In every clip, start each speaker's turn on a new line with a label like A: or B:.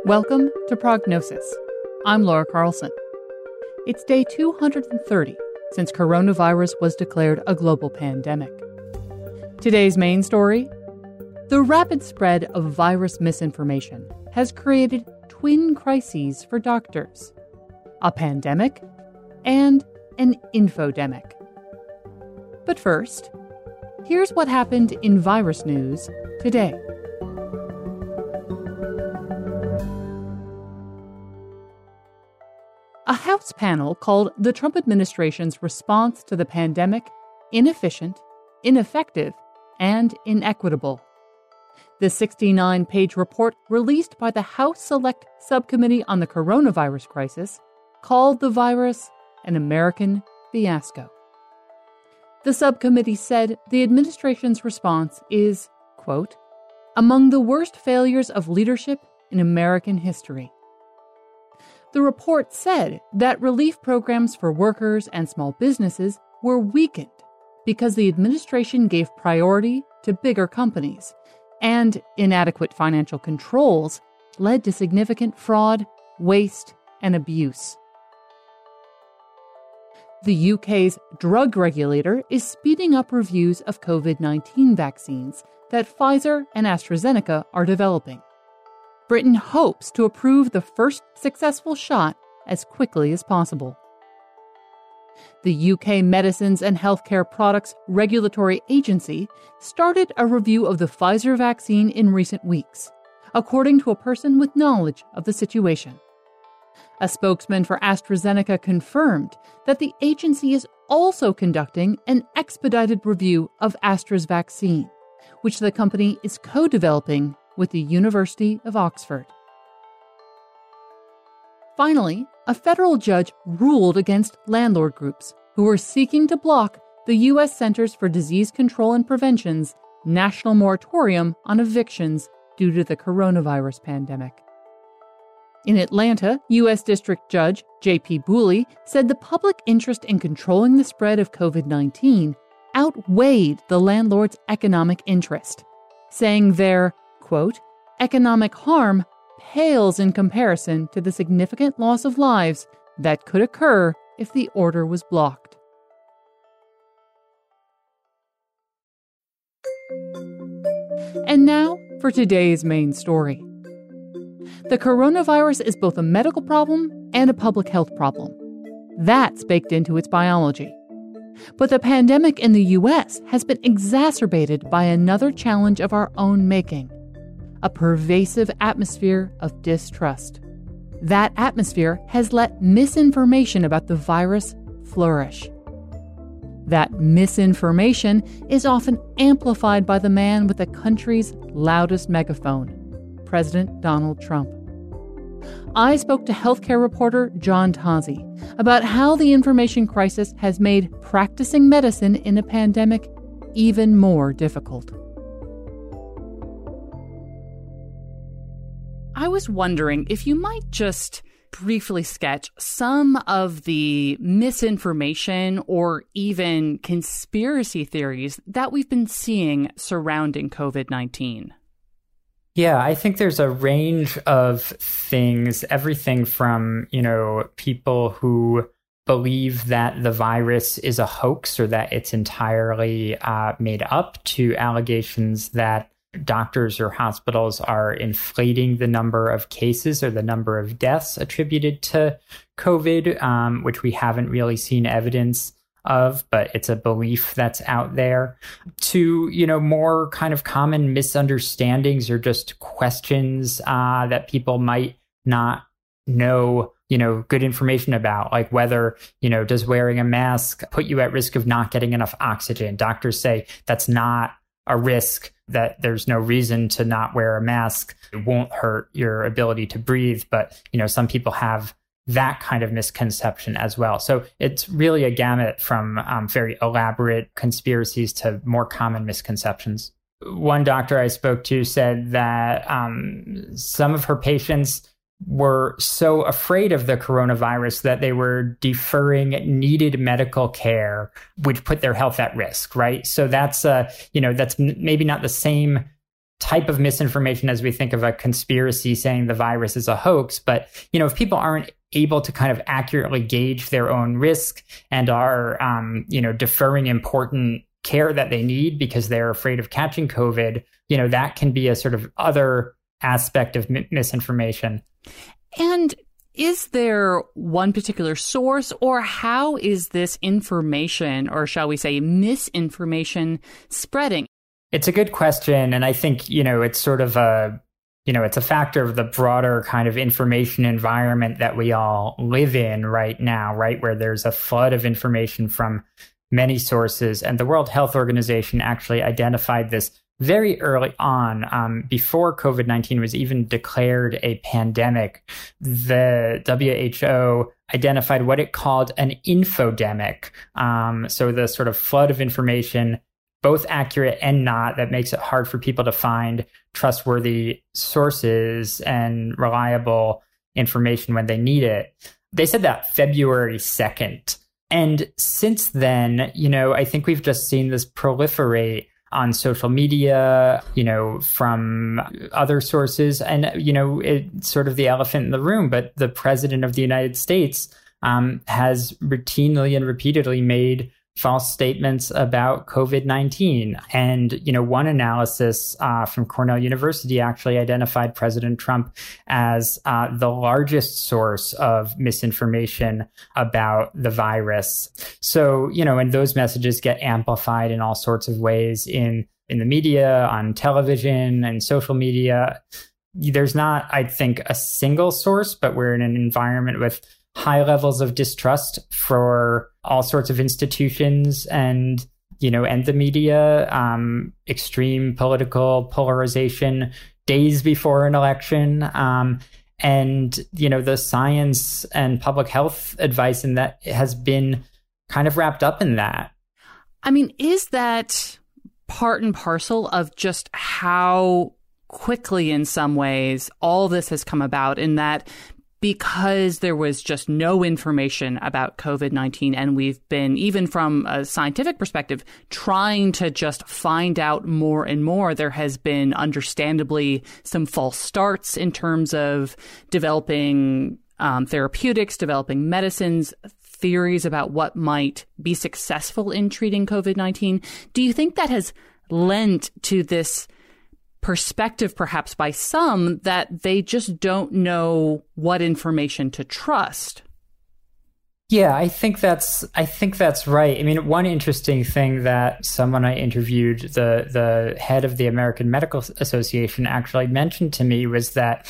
A: Welcome to Prognosis. I'm Laura Carlson. It's day 230 since coronavirus was declared a global pandemic. Today's main story: the rapid spread of virus misinformation has created twin crises for doctors: a pandemic and an infodemic. But first, here's what happened in virus news today. A House panel called the Trump administration's response to the pandemic inefficient, ineffective, and inequitable. The 69-page report released by the House Select Subcommittee on the Coronavirus Crisis called the virus an American fiasco. The subcommittee said the administration's response is, quote, among the worst failures of leadership in American history. The report said that relief programs for workers and small businesses were weakened because the administration gave priority to bigger companies, and inadequate financial controls led to significant fraud, waste, and abuse. The UK's drug regulator is speeding up reviews of COVID-19 vaccines that Pfizer and AstraZeneca are developing. Britain hopes to approve the first successful shot as quickly as possible. The UK Medicines and Healthcare Products Regulatory Agency started a review of the Pfizer vaccine in recent weeks, according to a person with knowledge of the situation. A spokesman for AstraZeneca confirmed that the agency is also conducting an expedited review of Astra's vaccine, which the company is co-developing with the University of Oxford. Finally, a federal judge ruled against landlord groups who were seeking to block the U.S. Centers for Disease Control and Prevention's national moratorium on evictions due to the coronavirus pandemic. In Atlanta, U.S. District Judge J.P. Booley said the public interest in controlling the spread of COVID-19 outweighed the landlord's economic interest, saying their, quote, economic harm pales in comparison to the significant loss of lives that could occur if the order was blocked. And now for today's main story. The coronavirus is both a medical problem and a public health problem. That's baked into its biology. But the pandemic in the U.S. has been exacerbated by another challenge of our own making: a pervasive atmosphere of distrust. That atmosphere has let misinformation about the virus flourish. That misinformation is often amplified by the man with the country's loudest megaphone, President Donald Trump. I spoke to healthcare reporter John Tazi about how the information crisis has made practicing medicine in a pandemic even more difficult. I was wondering if you might just briefly sketch some of the misinformation or even conspiracy theories that we've been seeing surrounding COVID-19.
B: Yeah, I think there's a range of things, everything from, people who believe that the virus is a hoax or that it's entirely made up, to allegations that doctors or hospitals are inflating the number of cases or the number of deaths attributed to COVID, which we haven't really seen evidence of, but it's a belief that's out there, to, more kind of common misunderstandings or just questions that people might not know, good information about, like whether, does wearing a mask put you at risk of not getting enough oxygen? Doctors say that's not a risk, that there's no reason to not wear a mask. It won't hurt your ability to breathe. But, some people have that kind of misconception as well. So it's really a gamut from very elaborate conspiracies to more common misconceptions. One doctor I spoke to said that some of her patients were so afraid of the coronavirus that they were deferring needed medical care, which put their health at risk, right? So that's, that's maybe not the same type of misinformation as we think of a conspiracy saying the virus is a hoax. But, if people aren't able to kind of accurately gauge their own risk and are, deferring important care that they need because they're afraid of catching COVID, that can be a sort of other aspect of misinformation.
A: And is there one particular source, or how is this information, or shall we say misinformation, spreading?
B: It's a good question. And I think, it's sort of it's a factor of the broader kind of information environment that we all live in right now, right? Where there's a flood of information from many sources. And the World Health Organization actually identified this very early on, before COVID-19 was even declared a pandemic. The WHO identified what it called an infodemic. So the sort of flood of information, both accurate and not, that makes it hard for people to find trustworthy sources and reliable information when they need it. They said that February 2nd. And since then, I think we've just seen this proliferate on social media, from other sources. And, it's sort of the elephant in the room, but the president of the United States has routinely and repeatedly made false statements about COVID-19. And, one analysis from Cornell University actually identified President Trump as the largest source of misinformation about the virus. So, and those messages get amplified in all sorts of ways in the media, on television and social media. There's not, I think, a single source, but we're in an environment with high levels of distrust for all sorts of institutions and the media, extreme political polarization days before an election. And, the science and public health advice in that has been kind of wrapped up in that.
A: I mean, is that part and parcel of just how quickly, in some ways, all this has come about, in that because there was just no information about COVID-19, and we've been, even from a scientific perspective, trying to just find out more and more, there has been understandably some false starts in terms of developing therapeutics, developing medicines, theories about what might be successful in treating COVID-19. Do you think that has lent to this perspective, perhaps by some, that they just don't know what information to trust?
B: Yeah, I think that's right. I mean, one interesting thing that someone I interviewed, the head of the American Medical Association, actually mentioned to me was that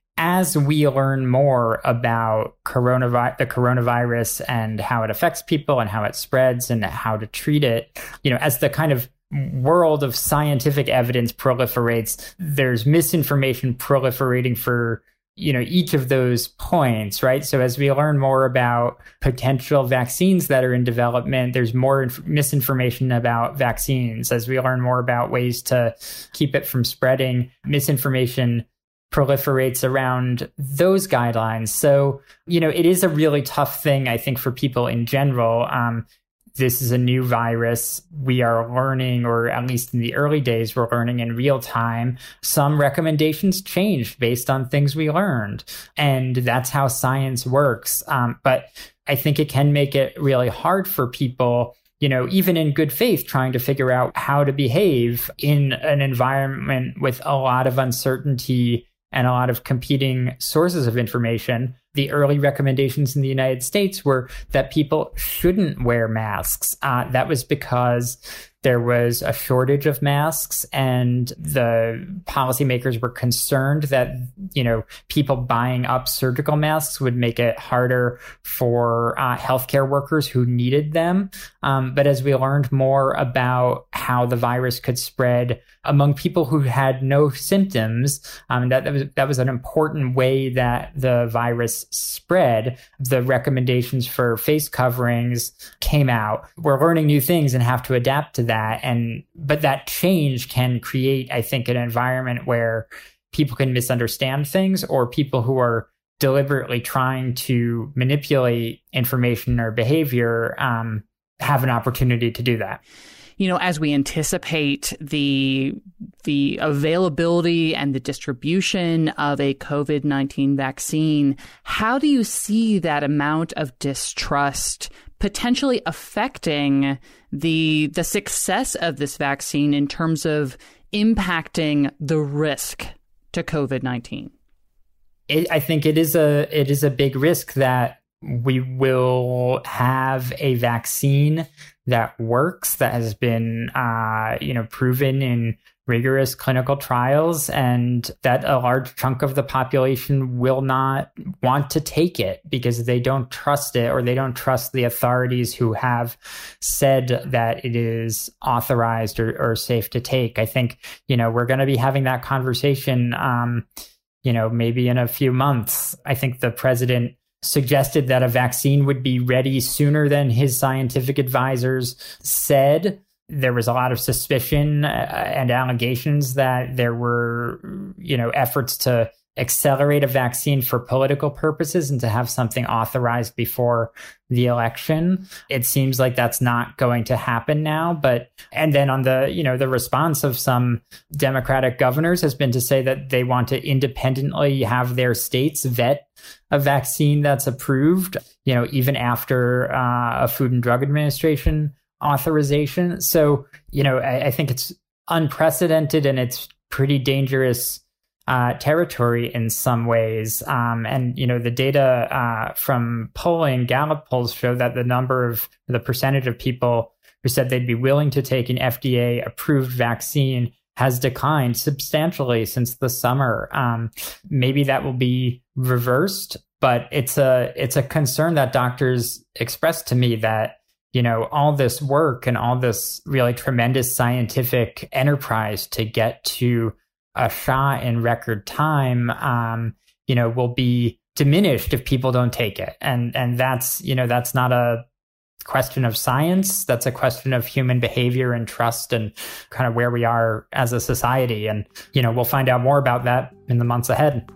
B: as we learn more about the coronavirus and how it affects people and how it spreads and how to treat it, as the kind of world of scientific evidence proliferates, there's misinformation proliferating for, each of those points, right? So as we learn more about potential vaccines that are in development, there's more misinformation about vaccines. As we learn more about ways to keep it from spreading, misinformation proliferates around those guidelines. So, it is a really tough thing, I think, for people in general. This is a new virus. We are learning, or at least in the early days, we're learning in real time. Some recommendations changed based on things we learned. And that's how science works. But I think it can make it really hard for people, even in good faith, trying to figure out how to behave in an environment with a lot of uncertainty and a lot of competing sources of information. The early recommendations in the United States were that people shouldn't wear masks. That was because there was a shortage of masks, and the policymakers were concerned that, people buying up surgical masks would make it harder for healthcare workers who needed them. But as we learned more about how the virus could spread among people who had no symptoms, that was an important way that the virus spread. The recommendations for face coverings came out. We're learning new things and have to adapt to that. But that change can create, I think, an environment where people can misunderstand things, or people who are deliberately trying to manipulate information or behavior have an opportunity to do that.
A: as we anticipate the availability and the distribution of a COVID-19 vaccine, how do you see that amount of distrust potentially affecting the success of this vaccine in terms of impacting the risk to COVID-19?
B: I think it is a big risk that we will have a vaccine that works, that has been proven in rigorous clinical trials, and that a large chunk of the population will not want to take it because they don't trust it, or they don't trust the authorities who have said that it is authorized or safe to take. I think, we're going to be having that conversation, maybe in a few months. I think the president suggested that a vaccine would be ready sooner than his scientific advisors said. There was a lot of suspicion and allegations that there were, efforts to accelerate a vaccine for political purposes and to have something authorized before the election. It seems like that's not going to happen now. And then on the response of some Democratic governors has been to say that they want to independently have their states vet a vaccine that's approved, even after a Food and Drug Administration authorization. So, I think it's unprecedented and it's pretty dangerous territory in some ways. And the data from polling, Gallup polls show that the percentage of people who said they'd be willing to take an FDA approved vaccine has declined substantially since the summer. Maybe that will be reversed, but it's a concern that doctors expressed to me that, all this work and all this really tremendous scientific enterprise to get to a shot in record time, will be diminished if people don't take it. And that's not a question of science. That's a question of human behavior and trust and kind of where we are as a society. And, we'll find out more about that in the months ahead.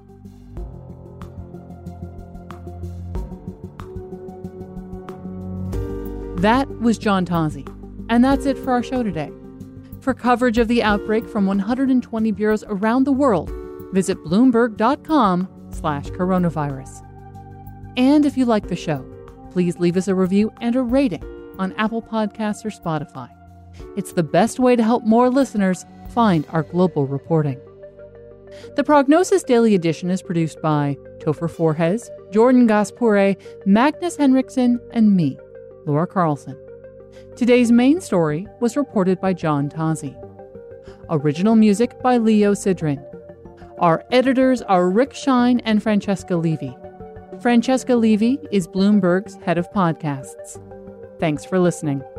A: That was John Tozzi. And that's it for our show today. For coverage of the outbreak from 120 bureaus around the world, visit Bloomberg.com/coronavirus. And if you like the show, please leave us a review and a rating on Apple Podcasts or Spotify. It's the best way to help more listeners find our global reporting. The Prognosis Daily Edition is produced by Topher Forhes, Jordan Gaspure, Magnus Henriksen, and me, Laura Carlson. Today's main story was reported by John Tozzi. Original music by Leo Sidrin. Our editors are Rick Shine and Francesca Levy. Francesca Levy is Bloomberg's head of podcasts. Thanks for listening.